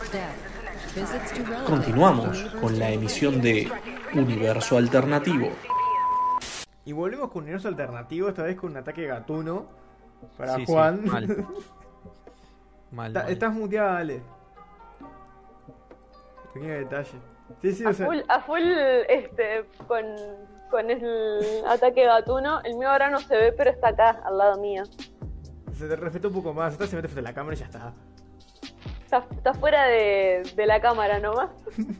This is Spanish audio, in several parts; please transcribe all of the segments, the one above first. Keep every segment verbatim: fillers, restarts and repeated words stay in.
Continuamos con la emisión de Universo Alternativo. Y volvemos con Universo Alternativo, esta vez con un ataque gatuno para Sí, Juan. sí, mal. Mal, Está- mal. Estás muteada, Ale. Pequeño detalle. Sí, sí, o A sea, full, a full este, con, con el ataque gatuno. El mío ahora no se ve, pero está acá, al lado mío. se te respeta un poco más. Esta se mete frente a la cámara y ya está. Está, está fuera de, de la cámara nomás.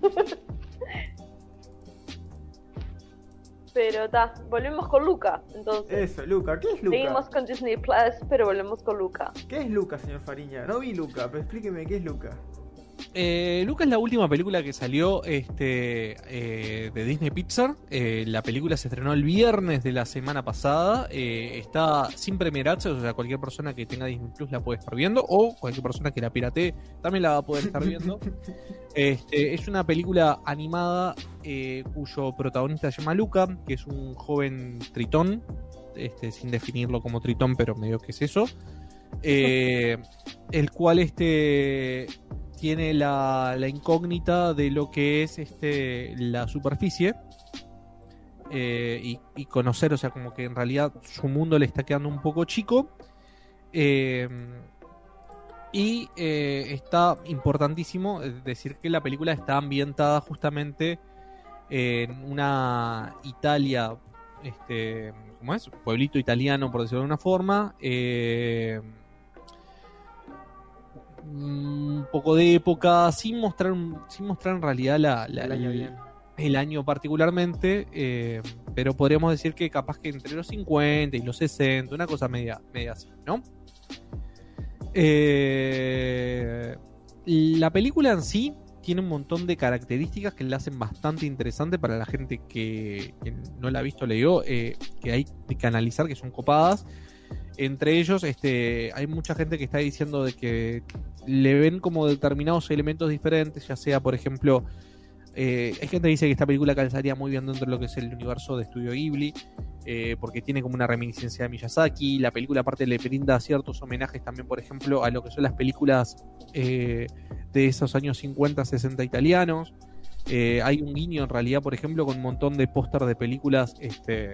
Pero está, volvemos con Luca, entonces. Eso, Luca. ¿Qué es Luca? Seguimos con Disney Plus, pero volvemos con Luca. ¿Qué es Luca, señor Fariña? No vi Luca, pero explíqueme qué es Luca. Eh, Luca es la última película que salió este, eh, de Disney Pixar. Eh, la película se estrenó el viernes de la semana pasada. Eh, está sin Premier Access, o sea, cualquier persona que tenga Disney Plus la puede estar viendo, o cualquier persona que la piratee también la va a poder estar viendo. Este, es una película animada eh, cuyo protagonista se llama Luca, que es un joven tritón, este, sin definirlo como tritón, pero medio que es eso. Eh, el cual este tiene la, la incógnita de lo que es este la superficie eh, y, y conocer, o sea, como que en realidad su mundo le está quedando un poco chico. Eh, y eh, está importantísimo decir que la película está ambientada justamente en una Italia, este, ¿cómo es? Pueblito italiano, por decirlo de una forma. Eh, un poco de época, sin mostrar sin mostrar en realidad la, la- El año el, bien. el año particularmente, eh, pero podríamos decir que capaz que entre los cincuenta y los sesenta, una cosa media, media así, ¿no? Eh, la película en sí tiene un montón de características que la hacen bastante interesante para la gente que, que no la ha visto, leyó, eh, que hay que analizar, que son copadas. Entre ellos, este, hay mucha gente que está diciendo de que le ven como determinados elementos diferentes, ya sea, por ejemplo, eh, hay gente que dice que esta película calzaría muy bien dentro de lo que es el universo de Estudio Ghibli, eh, porque tiene como una reminiscencia de Miyazaki. La película aparte le brinda ciertos homenajes también, por ejemplo, a lo que son las películas eh, de esos años cincuenta, sesenta italianos. Eh, hay un guiño en realidad, por ejemplo, con un montón de póster de películas, este...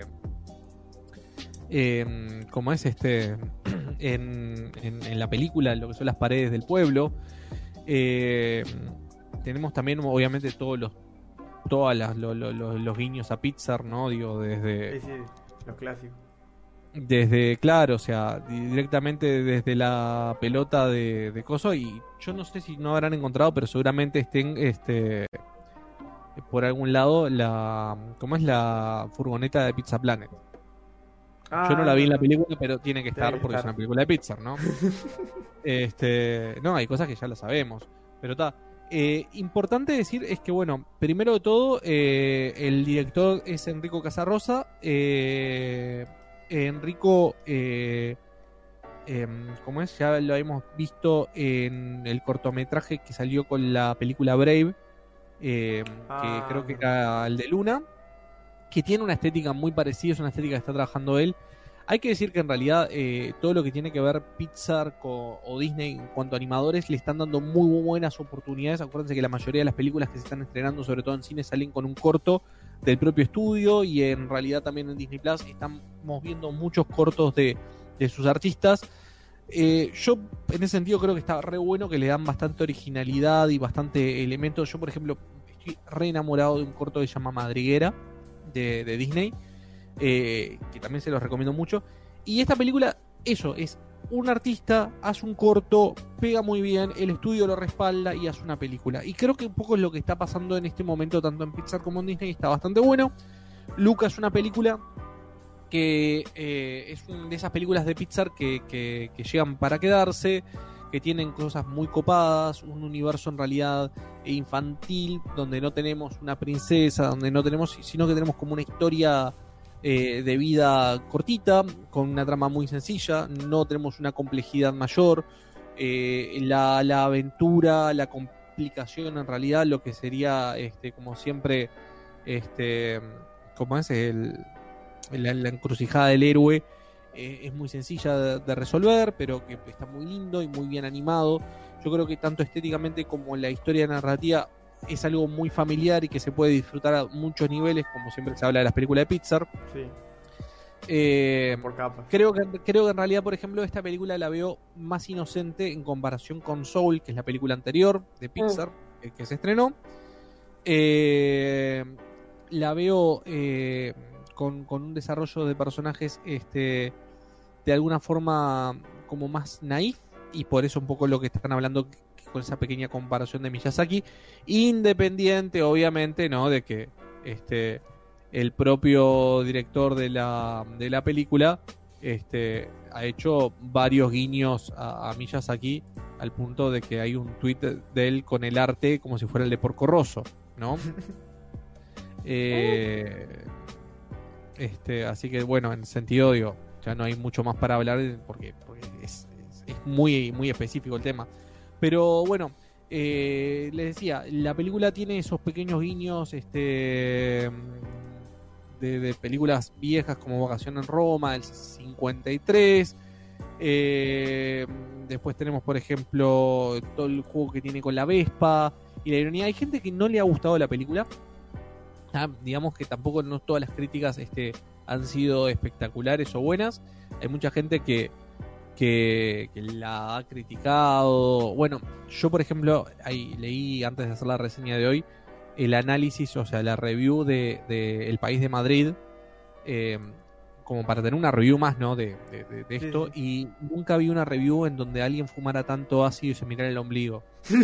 Eh, como es este en, en, en la película, lo que son las paredes del pueblo. Eh, tenemos también obviamente todos los todas las, lo- lo- lo- los guiños a Pixar, ¿no? Digo, desde Sí, sí, los clásicos. desde claro, o sea, di- directamente desde la pelota de, de coso. Y yo no sé si no habrán encontrado, pero seguramente estén este por algún lado la, ¿cómo es? La furgoneta de Pizza Planet. Ah, Yo no la vi en la película, pero tiene que Tiene estar que porque estar. es una película de Pixar, ¿no? este, no, hay cosas que ya las sabemos. Pero está. Eh, importante decir es que, bueno, primero de todo, eh, el director es Enrico Casarosa. Eh, Enrico, eh, em, ¿cómo es? Ya lo hemos visto en el cortometraje que salió con la película Brave, eh, Ah, que creo que mira. era el de Luna, que tiene una estética muy parecida, es una estética que está trabajando él. Hay que decir que en realidad eh, todo lo que tiene que ver Pixar co- o Disney en cuanto a animadores le están dando muy, muy buenas oportunidades. Acuérdense que la mayoría de las películas que se están estrenando, sobre todo en cine, salen con un corto del propio estudio, y en realidad también en Disney Plus estamos viendo muchos cortos de, de sus artistas. Eh, yo en ese sentido creo que está re bueno, que le dan bastante originalidad y bastante elementos. Yo, por ejemplo, estoy re enamorado de un corto que se llama Madriguera de, de Disney, eh, que también se los recomiendo mucho. Y esta película, eso, es un artista, hace un corto, pega muy bien, el estudio lo respalda y hace una película. Y creo que un poco es lo que está pasando en este momento tanto en Pixar como en Disney. Está bastante bueno. Luca es una película que eh, es una de esas películas de Pixar que, que, que llegan para quedarse, que tienen cosas muy copadas, un universo en realidad infantil, donde no tenemos una princesa, donde no tenemos, sino que tenemos como una historia eh, de vida cortita, con una trama muy sencilla, no tenemos una complejidad mayor, eh, la, la aventura, la complicación en realidad, lo que sería este, como siempre, este, como es el, la, la encrucijada del héroe, eh, es muy sencilla de, de resolver, pero que está muy lindo y muy bien animado. Yo creo que tanto estéticamente como la historia narrativa es algo muy familiar y que se puede disfrutar a muchos niveles, como siempre se habla de las películas de Pixar. Sí. Eh, Por capas. creo que creo que en realidad, por ejemplo, esta película la veo más inocente en comparación con Soul, que es la película anterior de Pixar, mm. que, que se estrenó. Eh, la veo eh, con, con un desarrollo de personajes este, de alguna forma como más naif, y por eso un poco lo que están hablando con esa pequeña comparación de Miyazaki, independiente obviamente, ¿no?, de que este el propio director de la, de la película este, ha hecho varios guiños a, a Miyazaki, al punto de que hay un tuit de él con el arte como si fuera el de Porco Rosso, ¿no? eh, este, así que bueno, en sentido, digo, ya no hay mucho más para hablar porque, porque es, es, es muy, muy específico el tema. Pero bueno, eh, les decía, la película tiene esos pequeños guiños este, de, de películas viejas como Vacación en Roma, del cincuenta y tres. Eh, después tenemos, por ejemplo, todo el juego que tiene con la Vespa y la ironía. Hay gente que no le ha gustado la película. Ah, digamos que tampoco no todas las críticas este, han sido espectaculares o buenas. Hay mucha gente que Que, que la ha criticado. Bueno, yo por ejemplo ahí leí antes de hacer la reseña de hoy el análisis, o sea, la review de, de El País de Madrid, eh, como para tener una review más, ¿no?, de, de, de, de esto, y nunca vi una review en donde alguien fumara tanto ácido y se mirara el ombligo.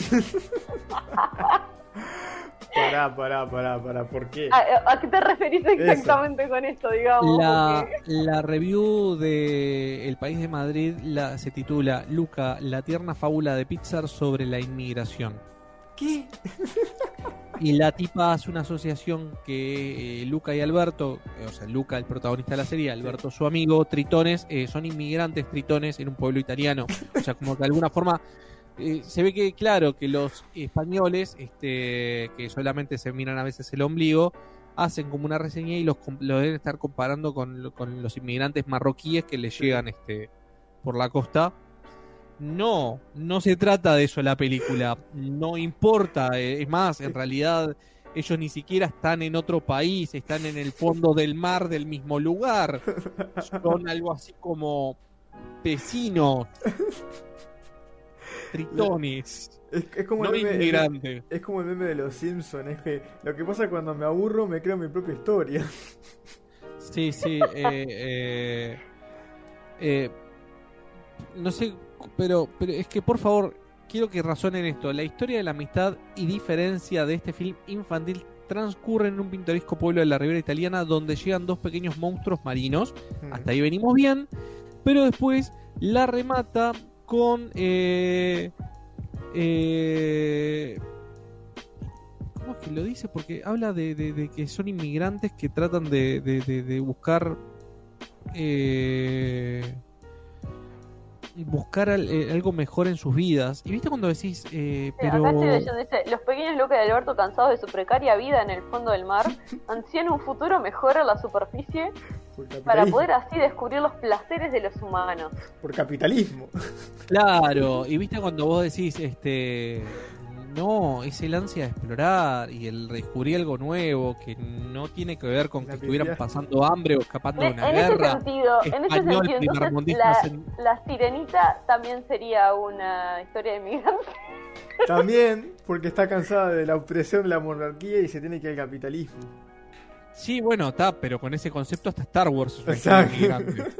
Pará, pará, pará, pará, ¿por qué? ¿A, a qué te referís exactamente Eso. con esto, digamos? La, Porque... la review de El País de Madrid la, se titula Luca, la tierna fábula de Pixar sobre la inmigración. ¿Qué? Y la tipa hace una asociación que eh, Luca y Alberto, eh, o sea, Luca el protagonista de la serie, Alberto su amigo, tritones, eh, son inmigrantes tritones en un pueblo italiano. O sea, como que de alguna forma... Eh, se ve que, claro, que los españoles, este, que solamente se miran a veces el ombligo, hacen como una reseña y los, los deben estar comparando con, con los inmigrantes marroquíes que les llegan este, por la costa. No, no se trata de eso la película, no importa, es más, en realidad ellos ni siquiera están en otro país, están en el fondo del mar del mismo lugar, son algo así como vecinos. Tritones. Es, es como no el meme, inmigrante. Es, es como el meme de los Simpsons. Es que lo que pasa cuando me aburro, me creo mi propia historia. Sí, sí. eh, eh, eh, no sé, pero, pero es que por favor, quiero que razonen esto. La historia de la amistad y diferencia de este film infantil transcurre en un pintoresco pueblo de la Ribera Italiana donde llegan dos pequeños monstruos marinos. Hmm. Hasta ahí venimos bien. Pero después la remata con eh, eh, ¿cómo es que lo dice? Porque habla de, de, de que son inmigrantes que tratan de, de, de, de buscar eh, buscar al, eh, algo mejor en sus vidas. Y viste cuando decís eh, pero... Acá estoy leyendo, dice, los pequeños Luca y Alberto, cansados de su precaria vida en el fondo del mar, ansían un futuro mejor a la superficie para poder así descubrir los placeres de los humanos. Por capitalismo. Claro, y viste cuando vos decís, este, no, es el ansia de explorar y el descubrir algo nuevo que no tiene que ver con que estuvieran pasando hambre o escapando de una en guerra. Ese sentido, en ese sentido, entonces, la, en... la Sirenita también sería una historia de migrantes. También, porque está cansada de la opresión de la monarquía y se tiene que ir al capitalismo. Sí, bueno, está, pero con ese concepto hasta Star Wars es una historia de migrantes.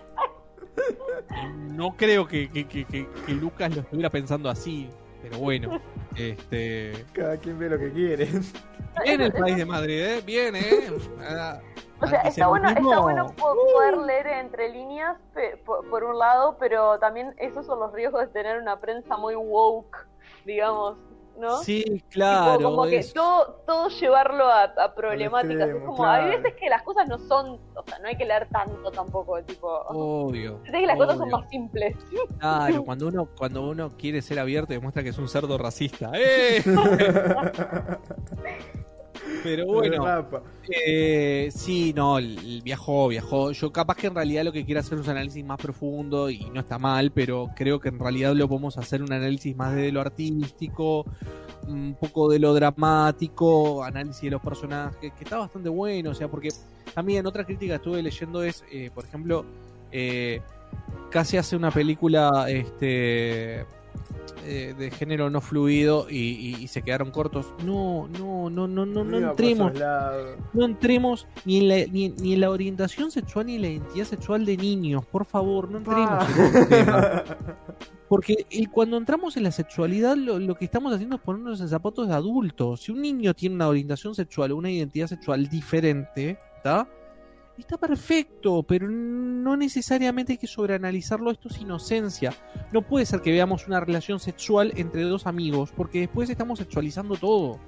No creo que, que, que, que, que Lucas lo estuviera pensando así, pero bueno, este... Cada quien ve lo que quiere. Bien el País de Madrid, ¿eh? Bien, ¿eh? Ah, o sea, está bueno, está bueno poder leer entre líneas, por, por un lado, pero también esos son los riesgos de tener una prensa muy woke, digamos, ¿no? Sí, claro. Tipo, como que es... todo, todo llevarlo a, a problemáticas. Extremo, es como, claro. Hay veces que las cosas no son, o sea, no hay que leer tanto tampoco, tipo... Obvio. Hay veces que las obvio. cosas son más simples. Claro, cuando uno, cuando uno quiere ser abierto demuestra que es un cerdo racista. ¡Eh! Pero bueno, eh, sí, no, el, el viajó, viajó. Yo capaz que en realidad lo que quiero hacer es un análisis más profundo y no está mal, pero creo que en realidad lo podemos hacer un análisis más de lo artístico, un poco de lo dramático, análisis de los personajes, que está bastante bueno, o sea, porque también otra crítica que estuve leyendo es, eh, por ejemplo, eh, casi hace una película este eh, de género no fluido y, y, y se quedaron cortos. No, no, no, no, no, no entremos, no entremos ni en, la, ni, ni en la orientación sexual ni en la identidad sexual de niños, por favor, no entremos ah. en ese tema. Porque el, cuando entramos en la sexualidad lo, lo que estamos haciendo es ponernos en zapatos de adultos. Si un niño tiene una orientación sexual o una identidad sexual diferente, ¿está? Está perfecto, pero no necesariamente hay que sobreanalizarlo. Esto es inocencia. No puede ser que veamos una relación sexual entre dos amigos, porque después estamos sexualizando todo.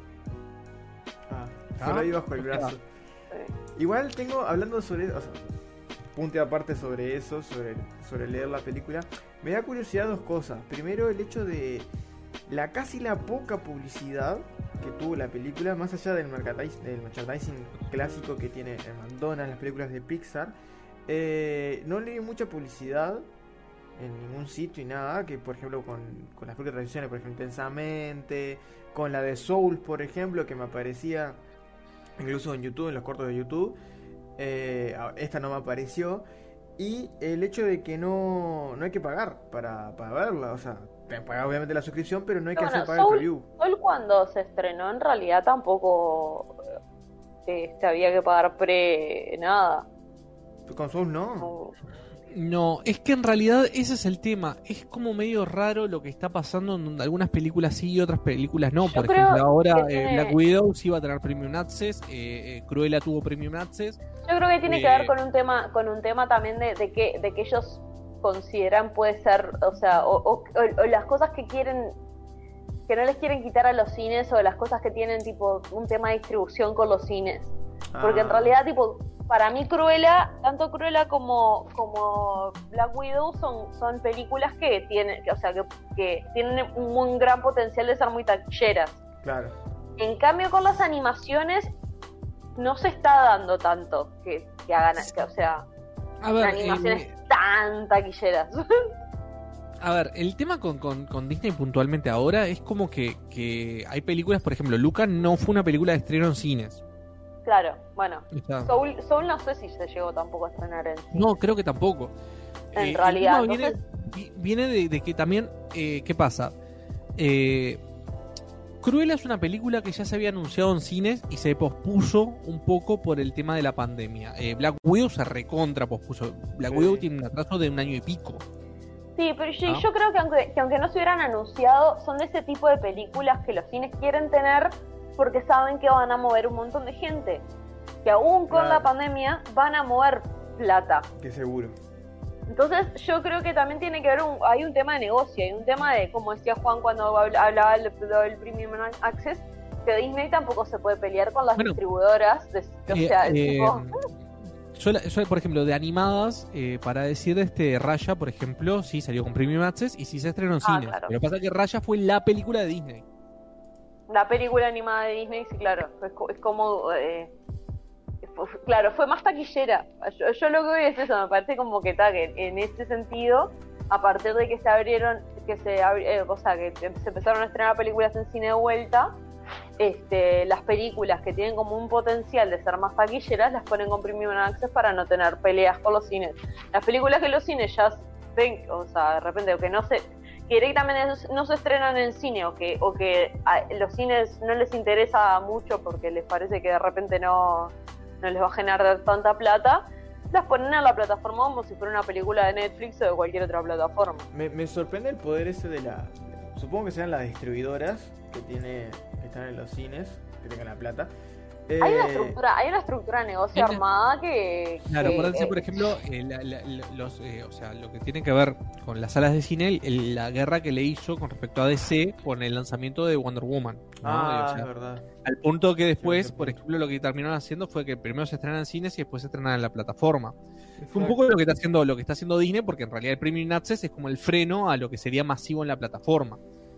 Ah, por ahí bajo el brazo. Igual tengo, hablando sobre, o sea, punto aparte sobre eso, sobre, sobre leer la película, me da curiosidad dos cosas. Primero, el hecho de la casi la poca publicidad que tuvo la película, más allá del merchandising, del merchandising clásico que tiene en McDonald's, las películas de Pixar. Eh, no leí mucha publicidad en ningún sitio y nada, que por ejemplo con, con las películas tradicionales, por ejemplo Intensamente, con la de Soul, por ejemplo, que me aparecía incluso en YouTube, en los cortos de YouTube. Eh, esta no me apareció. Y el hecho de que no, no hay que pagar para, para verla, o sea, te han pagado obviamente la suscripción, pero no hay que bueno, hacer pagar Soul, el preview. Soul cuando se estrenó en realidad tampoco este, había que pagar pre nada. ¿Con Soul no? no? No, es que en realidad ese es el tema. Es como medio raro lo que está pasando en donde algunas películas sí y otras películas no. Por Yo ejemplo, ahora tiene... eh, Black Widow sí va a tener Premium Access, eh, eh, Cruella tuvo Premium Access. Yo creo que tiene eh... que ver con un tema con un tema también de, de que de que ellos consideran puede ser, o sea, o, o, o, o las cosas que quieren, que no les quieren quitar a los cines, o las cosas que tienen tipo un tema de distribución con los cines. Porque ah. en realidad tipo para mí Cruella, tanto Cruella como, como Black Widow son, son películas que tienen, que, o sea, que, que tienen un, un gran potencial de ser muy taquilleras. Claro. En cambio con las animaciones no se está dando tanto que, que hagan, que, o sea, a ver, animaciones eh, tan taquilleras. A ver, el tema con, con, con Disney puntualmente ahora es como que, que hay películas, por ejemplo, Luca no fue una película de estreno en cines. Claro, bueno, Soul, Soul no sé si se llegó tampoco a estrenar en cine. No, creo que tampoco. En eh, realidad, no, entonces... viene, viene de, de que también, eh, ¿qué pasa? Eh, Cruella es una película que ya se había anunciado en cines y se pospuso un poco por el tema de la pandemia. Eh, Black Widow se recontra pospuso. Black sí. Widow tiene un atraso de un año y pico. Sí, pero yo, ¿Ah? yo creo que aunque, que aunque no se hubieran anunciado, son de ese tipo de películas que los cines quieren tener porque saben que van a mover un montón de gente, que aún con claro. la pandemia van a mover plata. Que seguro. Entonces yo creo que también tiene que ver, un, hay un tema de negocio, hay un tema de, como decía Juan cuando hablaba del, del Premium Access, que Disney tampoco se puede pelear con las bueno, distribuidoras, de, o eh, sea, eh, tipo... Yo, yo, por ejemplo, de animadas, eh, para decir este Raya, por ejemplo, sí salió con Premium Access y sí se estrenó en ah, cines. Claro. Pero pasa que Raya fue la película de Disney. La película animada de Disney, sí, claro. Es, es como... Eh, fue, claro, fue más taquillera. Yo, yo lo que veo es eso, me parece como que está, que en ese sentido, a partir de que se abrieron, que se eh, o sea, que se empezaron a estrenar películas en cine de vuelta, este, las películas que tienen como un potencial de ser más taquilleras las ponen con Premium Access para no tener peleas con los cines. Las películas que los cines ya ven, o sea, de repente, o que no se, que directamente no se estrenan en cine, o que, o que a los cines no les interesa mucho porque les parece que de repente no, no les va a generar tanta plata, las ponen en la plataforma como si fuera una película de Netflix o de cualquier otra plataforma. Me, me sorprende el poder ese de la, supongo que sean las distribuidoras que tiene que están en los cines, que tengan la plata. Eh... Hay una estructura, hay una estructura de negocio una... armada que... Claro, que, acuérdense, eh... por ejemplo, eh, la, la, los, eh, o sea, lo que tiene que ver con las salas de cine, el, la guerra que le hizo con respecto a D C con el lanzamiento de Wonder Woman, ¿no? Ah, o sea, es verdad. Al punto que después, sí, por ejemplo, lo que terminaron haciendo fue que primero se estrenan en cines y después se estrenan en la plataforma. Exacto. Fue un poco lo que está haciendo, lo que está haciendo Disney, porque en realidad el Premium Access es como el freno a lo que sería masivo en la plataforma.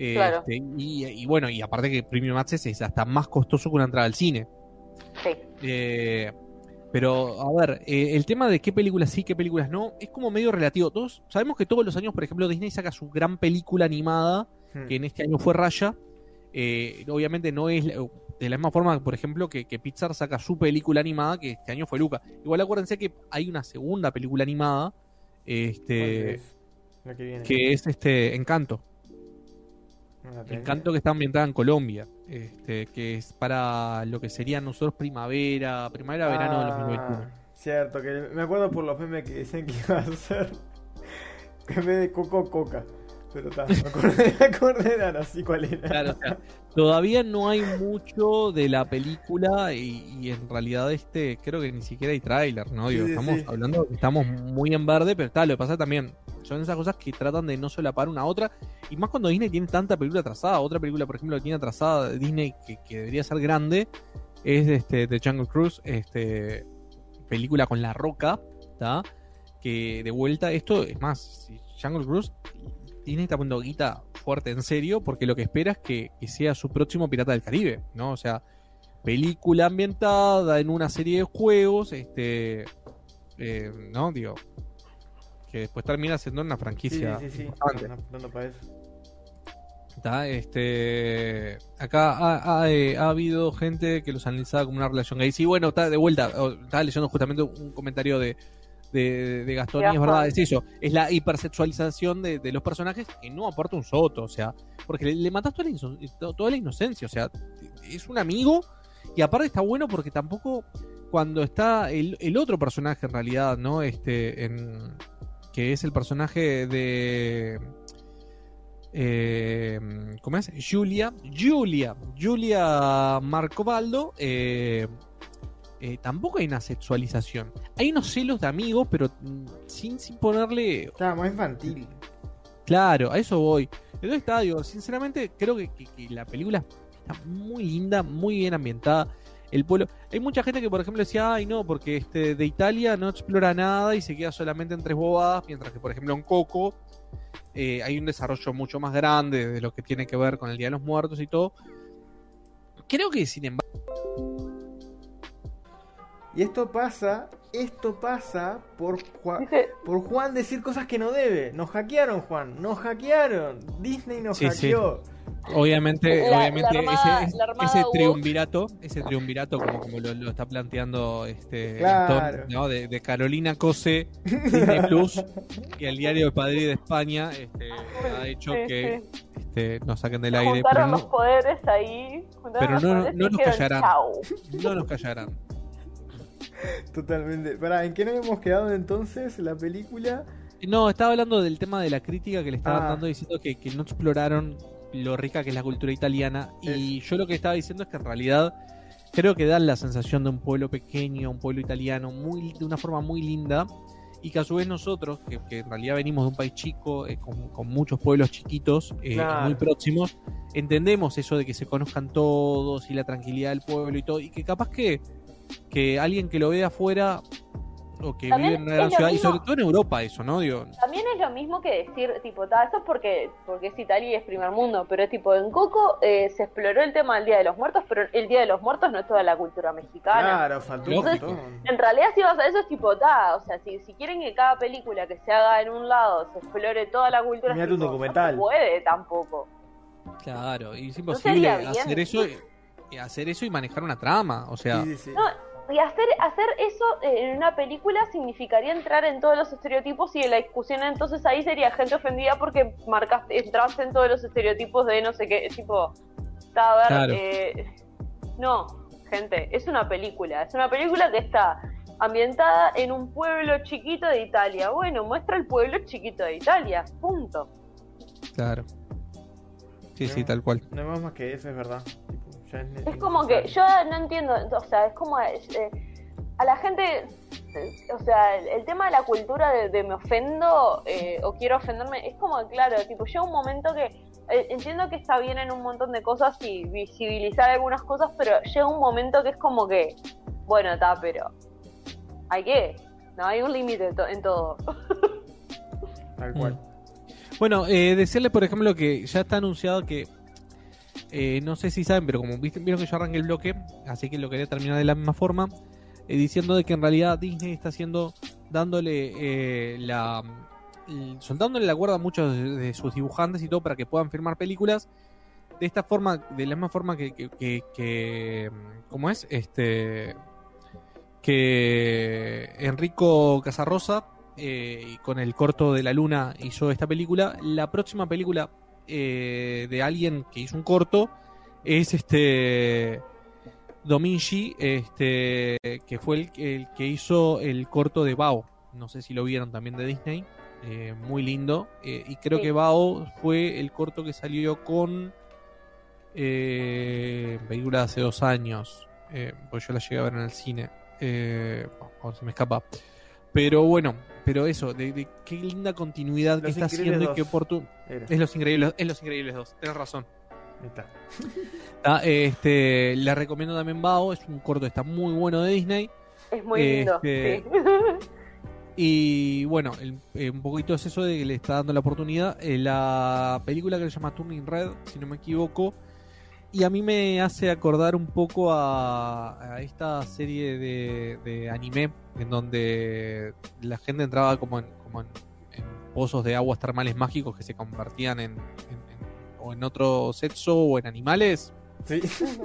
Eh, Claro. este, y, y bueno, y aparte que Premium Access es hasta más costoso que una entrada al cine. Sí. Eh, pero, a ver, eh, el tema de qué películas sí, qué películas no, es como medio relativo. Todos sabemos que todos los años, por ejemplo, Disney saca su gran película animada, Hmm. que en este año fue Raya. Eh, obviamente no es la- de la misma forma, por ejemplo, que, que Pixar saca su película animada, que este año fue Luca. Igual acuérdense que hay una segunda película animada, ¿Cuál este, es? La que viene. que es este Encanto. No la tengo. Encanto que está ambientada en Colombia, este, que es para lo que sería nosotros primavera, primavera, verano del dos mil veintiuno. Ah, cierto, que me acuerdo por los memes que dicen que iba a ser que en vez de coco, coca. Pero está, me acordé, me acordé, era así cuál era. Claro, o sea, todavía no hay mucho de la película y, y en realidad este creo que ni siquiera hay tráiler, ¿no? Sí, Digo, sí, estamos sí. hablando que estamos muy en verde, pero está, lo que pasa también son esas cosas que tratan de no solapar una a otra, y más cuando Disney tiene tanta película atrasada. Otra película, por ejemplo, que tiene atrasada de Disney que, que debería ser grande es este The Jungle Cruise, este película con La Roca, ¿tá? Que de vuelta, esto es más, si Jungle Cruise Disney está poniendo guita fuerte en serio, porque lo que espera es que, que sea su próximo Pirata del Caribe, ¿no? O sea, película ambientada en una serie de juegos, este, eh, ¿no? Digo, que después termina siendo una Sí, franquicia sí, sí. importante. No, no, no para eso. ¿Tá? Este, acá ha, ha, eh, ha habido gente que los analizaba como una relación gay. Sí, bueno, está de vuelta. o, Estaba leyendo justamente un comentario de, de, de Gastón, y es verdad, es eso. Es la hipersexualización de, de los personajes que no aporta un soto, o sea, porque le, le matas toda la, ino- toda la inocencia, o sea, es un amigo, y aparte está bueno porque tampoco cuando está el, el otro personaje en realidad, ¿no? Este, en, que es el personaje de... Eh, ¿cómo es? Julia, Julia, Julia Marcobaldo. Eh, eh, tampoco hay una sexualización. Hay unos celos de amigos, pero mm, sin, sin ponerle. Estaba más infantil. Claro, a eso voy. Entonces está, digo, sinceramente, creo que, que- que la película está muy linda, muy bien ambientada. El pueblo. Hay mucha gente que, por ejemplo, decía, ay, no, porque este de Italia no explora nada y se queda solamente en tres bobadas, mientras que, por ejemplo, en Coco. Eh, hay un desarrollo mucho más grande de lo que tiene que ver con el Día de los Muertos y todo. Creo que sin embargo... Y esto pasa, esto pasa por, Ju- Dice, por Juan decir cosas que no debe. Nos hackearon, Juan, nos hackearon. Disney nos Sí, sí. hackeó. Obviamente, La- obviamente la armada- ese, la armada ese woke. triunvirato, ese triunvirato como, como lo, lo está planteando este Claro. Gastón, ¿no? de, de Carolina Cose, Disney Plus y el diario de Padrid de España, este, ha hecho sí, que sí. este, nos saquen del aire, pero Juntaron los no, poderes ahí. juntaron pero los no- poderes y no nos dijeron, callarán. "Chau". no nos callarán. Totalmente. Pará, ¿en qué nos hemos quedado entonces? La película. No, estaba hablando del tema de la crítica que le estaban Ah. dando, diciendo que, que no exploraron lo rica que es la cultura italiana. Y yo lo que estaba diciendo es que en realidad creo que dan la sensación de un pueblo pequeño, un pueblo italiano, muy de una forma muy linda. Y que a su vez nosotros, que, que en realidad venimos de un país chico, eh, con, con muchos pueblos chiquitos, eh, Claro. muy próximos, entendemos eso de que se conozcan todos y la tranquilidad del pueblo y todo. Y que capaz que, que alguien que lo ve de afuera o que También vive en una gran es lo ciudad, y mismo- sobre todo en Europa eso, ¿no? Digo, También es lo mismo que decir, tipo, ta, esto es porque, porque es Italia y es primer mundo, pero es tipo, en Coco eh, se exploró el tema del Día de los Muertos, pero el Día de los Muertos no es toda la cultura mexicana. Claro, faltó un Lógico. montón. En realidad, si vas a eso, es tipo, ta, o sea, si, si quieren que cada película que se haga en un lado se explore toda la cultura, es Mirate un tipo, documental. no se puede tampoco. claro, y es sería imposible bien. hacer eso y, y hacer eso y manejar una trama, o sea, Sí, sí, sí. No, y hacer, hacer eso eh, en una película significaría entrar en todos los estereotipos y la discusión entonces ahí sería gente ofendida porque marcaste, entraste en todos los estereotipos de no sé qué, tipo, está a ver, Claro. eh, no, gente, es una película, es una película que está ambientada en un pueblo chiquito de Italia. Bueno, muestra el pueblo chiquito de Italia, punto. claro. Sí, sí, tal cual. No hay más más que eso, es verdad. Tipo, ya es, Es como que yo no entiendo, o sea, es como eh, a la gente, eh, o sea, el, el tema de la cultura de, de me ofendo eh, o quiero ofenderme, es como, claro, tipo, llega un momento que eh, entiendo que está bien en un montón de cosas y visibilizar algunas cosas, pero llega un momento que es como que, bueno, está, pero hay que, no hay un límite to- en todo. Tal cual. Bueno, eh, decirles, por ejemplo, que ya está anunciado que, eh, no sé si saben, pero como viste, vieron que yo arranqué el bloque, así que lo quería terminar de la misma forma, eh, diciendo de que en realidad Disney está haciendo, dándole eh, la, soltándole la cuerda a muchos de, de sus dibujantes y todo para que puedan firmar películas. De esta forma, de la misma forma que, que, que, que ¿cómo es? Este, que Enrico Casarosa, eh, con el corto de La Luna hizo esta película. La próxima película eh, de alguien que hizo un corto es este Dominci, este, que fue el, el que hizo el corto de Bao. No sé si lo vieron también, de Disney. Eh, muy lindo. Eh, y creo Sí. que Bao fue el corto que salió con eh, película de hace dos años. Eh, pues yo la llegué a ver en el cine. Eh, ahora se me escapa. Pero bueno, pero eso, de, de qué linda continuidad que Los está Increíbles haciendo y dos. qué oportuno. Era. Es Los Increíbles, es Los Increíbles dos, tenés razón. Ahí está. Ah, este, la recomiendo también Bao, es un corto, está muy bueno de Disney. Es muy lindo. Este, Sí. Y bueno, el- eh, un poquito es eso de que le está dando la oportunidad. Eh, la película que se llama Turning Red, si no me equivoco, y a mí me hace acordar un poco a, a esta serie de, de anime en donde la gente entraba como en, como en, en pozos de aguas termales mágicos que se convertían en, en- en- o en otro sexo o en animales. Sí. Ujú.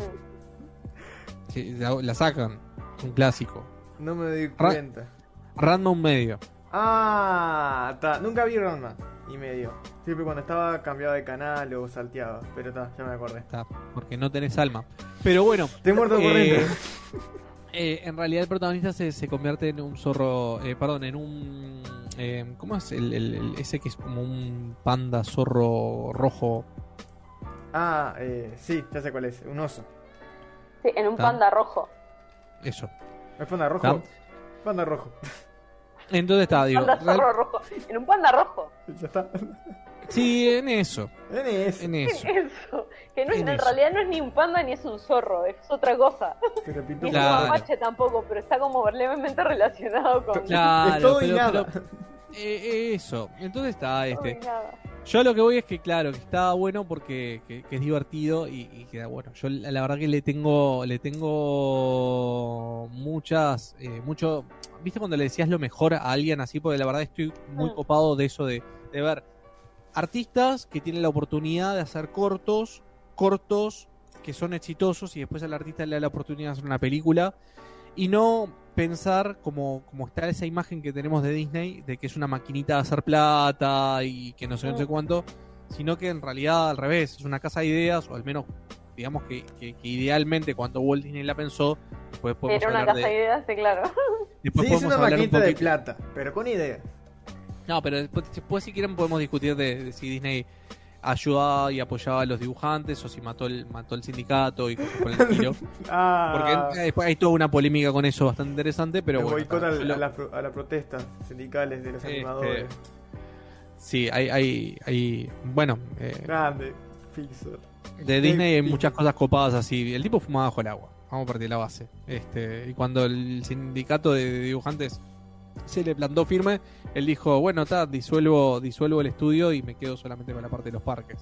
Sí, la, la sacan, es un clásico. No me di Ra- cuenta. Random medio. Ah, está. Nunca vi Ranma y medio. Siempre cuando estaba cambiado de canal o salteaba. Pero está, ya me acordé. Está, porque no tenés alma. Pero bueno, Te he muerto por Eh, dentro. eh, en realidad el protagonista se, se convierte en un zorro, eh, perdón, en un... eh, ¿cómo es? El, el- el- ese que es como un panda zorro rojo. Ah, eh, sí, ya sé cuál es. Un oso. Sí, en un ¿Está? panda rojo. Eso. ¿Es panda rojo? ¿Está? Panda rojo. Entonces está, digo... Panda real- zorro rojo. En un panda rojo. Ya está. sí, en eso, En eso. en eso. Eso. Que no es, En en eso. realidad no es ni un panda ni es un zorro. Es otra cosa. Pero Ni pintó es Claro. un mapache tampoco, pero está como levemente relacionado con. Claro, es todo y pero- nada. pero- eh, eso. Entonces está este... Uy, nada. Yo lo que voy es que, claro, que está bueno porque que, que es divertido y, y que, bueno, yo la, la verdad que le tengo le tengo muchas, eh, mucho, ¿viste cuando le decías lo mejor a alguien así? Porque la verdad estoy muy Mm. copado de eso de, de ver artistas que tienen la oportunidad de hacer cortos, cortos que son exitosos y después al artista le da la oportunidad de hacer una película y no pensar como, como está esa imagen que tenemos de Disney, de que es una maquinita de hacer plata y que no sé, no sé cuánto, sino que en realidad al revés, es una casa de ideas, o al menos digamos que, que, que idealmente cuando Walt Disney la pensó, después podemos Era una hablar casa de de... ideas, sí, claro. Después Sí, es podemos una hablar un maquinita de poquito- plata, pero con ideas. No, pero después, después si quieren podemos discutir de, de si Disney ayudaba y apoyaba a los dibujantes o si mató el mató el sindicato y cosas por el estilo. Ah, Porque eh, después hay toda una polémica con eso bastante interesante, pero el bueno. boicot está, al- yo lo- a, las pro- a las protestas sindicales de los Este, animadores. Sí, hay, hay, hay bueno, eh, Grande, Pixar. de Disney hay Qué muchas cosas copadas así. El tipo fumaba bajo el agua, vamos a partir de la base. Este, y cuando el sindicato de dibujantes se le plantó firme, él dijo, bueno, está, disuelvo, disuelvo el estudio y me quedo solamente con la parte de los parques.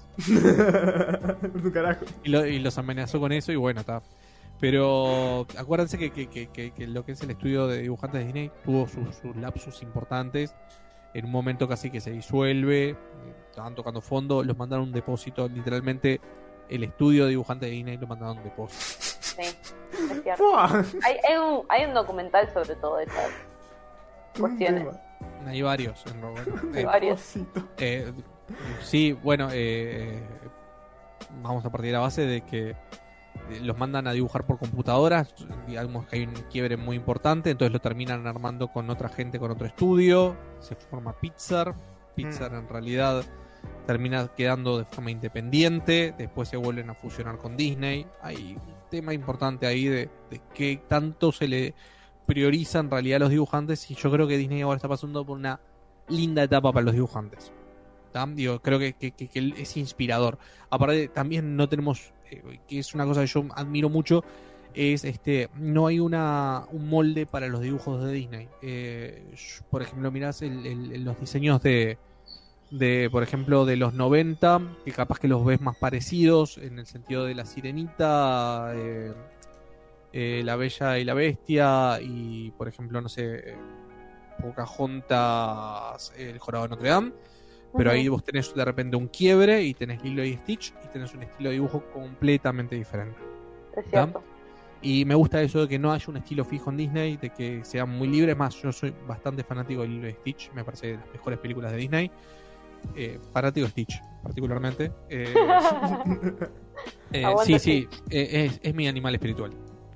Un carajo. Y, lo- y los amenazó con eso y bueno, está. Pero acuérdense que, que, que, que- que lo que es el estudio de dibujantes de Disney tuvo sus, sus lapsus importantes. En un momento casi que se disuelve, eh, estaban tocando fondo, los mandaron a un depósito, literalmente el estudio de dibujantes de Disney lo mandaron a un depósito. Sí, es cierto. ¡Fua! Hay, hay, un, hay un documental sobre todo esas Un cuestiones. tema. Hay varios en Robert. Hay Eh, varios. Cosito. eh, sí, bueno, eh, vamos a partir de la base de que eh, los mandan a dibujar por computadoras, digamos que hay un quiebre muy importante, entonces lo terminan armando con otra gente, con otro estudio, se forma Pixar, Pixar Mm. en realidad termina quedando de forma independiente, después se vuelven a fusionar con Disney, hay un tema importante ahí de, de qué tanto se le prioriza en realidad a los dibujantes y yo creo que Disney ahora está pasando por una linda etapa para los dibujantes. ¿tá? Digo, creo que, que- que- que es inspirador. Aparte, también no tenemos, eh, que es una cosa que yo admiro mucho, es este, no hay una un molde para los dibujos de Disney. Eh, yo, por ejemplo, mirás el- el- los diseños de de, por ejemplo, de los noventa, que capaz que los ves más parecidos en el sentido de La Sirenita, eh, eh, La Bella y la Bestia y, por ejemplo, no sé, eh, Pocahontas, El Jorobado de Notre Dame. Pero uh-huh. ahí vos tenés de repente un quiebre y tenés Lilo y Stitch y tenés un estilo de dibujo completamente diferente. Es cierto. ¿Sí? Y me gusta eso de que no haya un estilo fijo en Disney, de que sean muy libres. Más, yo soy bastante fanático de Lilo y Stitch, me parece de las mejores películas de Disney. Eh, fanático de Stitch, particularmente. Eh, eh, sí, sí, eh, es, es mi animal espiritual.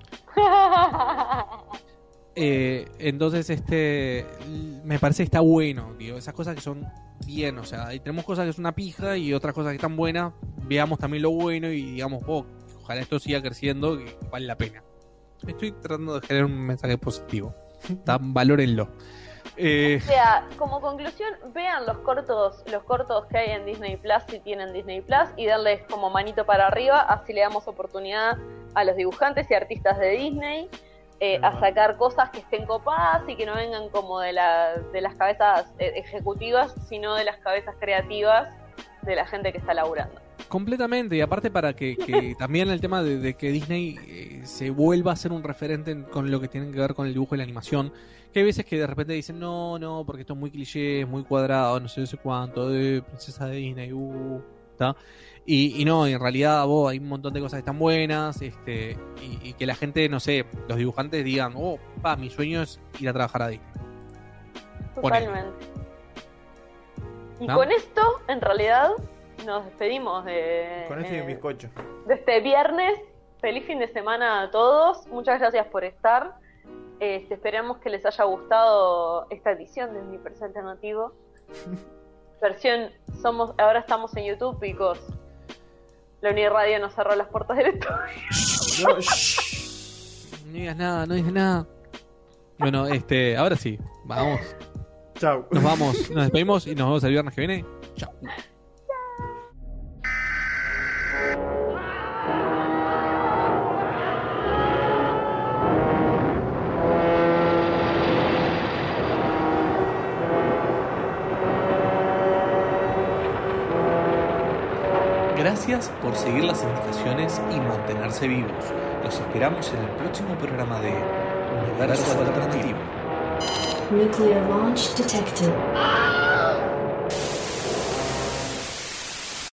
Eh, entonces, este me parece que está bueno, digo, esas cosas que son bien, o sea, y tenemos cosas que son una pija y otras cosas que están buenas, veamos también lo bueno y digamos, oh, ojalá esto siga creciendo, que vale la pena. Estoy tratando de generar un mensaje positivo. Valórenlo. Eh... O sea, como conclusión, vean los cortos, los cortos que hay en Disney Plus si tienen Disney Plus y darles como manito para arriba, así le damos oportunidad a los dibujantes y artistas de Disney eh, a sacar cosas que estén copadas y que no vengan como de, la, de las cabezas ejecutivas, sino de las cabezas creativas de la gente que está laburando. Completamente, y aparte para que, que también el tema de, de que Disney eh, se vuelva a ser un referente en, con lo que tiene que ver con el dibujo y la animación, que hay veces que de repente dicen no, no, porque esto es muy cliché, es muy cuadrado, no sé, no sé cuánto, de princesa de Disney, uh, ¿tá? Y, y no, en realidad vos, hay un montón de cosas que están buenas, este, y, y que la gente, no sé, los dibujantes digan, oh, pa, mi sueño es ir a trabajar a Disney. Totalmente. Y ¿no? Con esto, en realidad, nos despedimos de, con este eh, y un bizcocho. de este viernes. Feliz fin de semana a todos. Muchas gracias por estar. Este, esperamos que les haya gustado esta edición de Universo Alternativo. Versión, somos, ahora estamos en YouTube, chicos. La Uniradio nos cerró las puertas del estudio. No, no digas nada, no digas nada. Bueno, este, ahora sí, vamos. Chau. Nos vamos, nos despedimos y nos vemos el viernes que viene. Chau. Gracias por seguir las indicaciones y mantenerse vivos. Los esperamos en el próximo programa de Universo Alternativo. Nuclear launch detected.